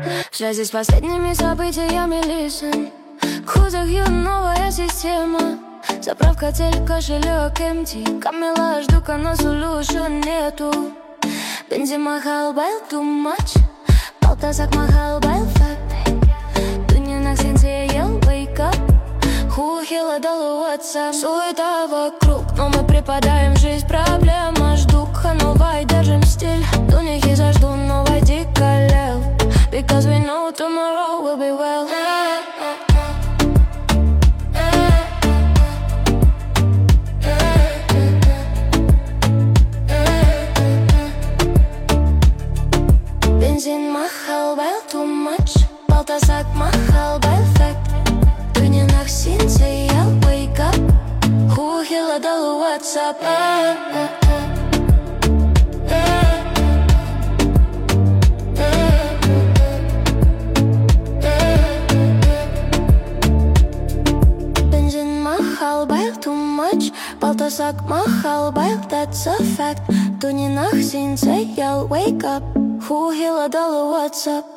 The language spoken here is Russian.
В связи с последними событиями listen. Худохью новая система. Заправка телек, кошелек empty. Камила жду, но solution нету. Бензин махал, байл too much. Полтасак махал, байл fact. Тунинах сенсей ел, wake up. Хухила дала WhatsApp. Суета вокруг, но мы припадаем в жизнь. Проблема жду, хановай, держим стиль. Тунихи зажду, но войди колел. Because we know tomorrow will be well. Бензин махал, байл too much. Полтасак махал, байл fact. Тунинах синсей ел, wake up. Хухила дала WhatsApp. Too much, полтасак махал, байл, that's a fact. Тунинах синсей ел, wake up. Хухила дала WhatsApp.